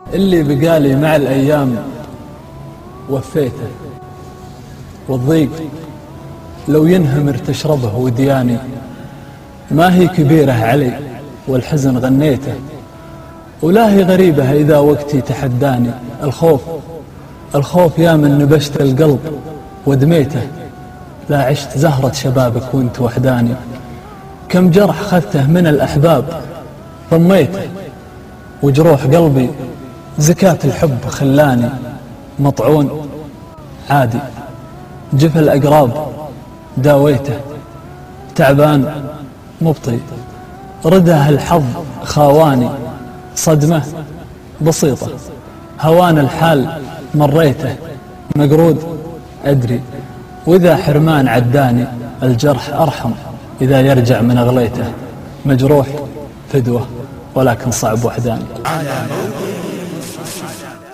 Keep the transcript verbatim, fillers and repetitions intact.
اللي بقالي مع الأيام وفيته، والضيق لو ينهمر تشربه ودياني، ما هي كبيرة علي والحزن غنيته، ولا هي غريبة إذا وقتي تحداني. الخوف الخوف يا من نبشت القلب ودميته، لا عشت زهرة شبابك وانت وحداني. كم جرح خذته من الأحباب ضميته، وجروح قلبي زكاة الحب خلاني. مطعون عادي جف الأقراب داويته، تعبان مبطي رده الحظ خاواني. صدمة بسيطة هوان الحال مريته، مقرود أدري وإذا حرمان عداني. الجرح أرحم إذا يرجع من أغليته، مجروح فدوة ولكن صعب وحداني.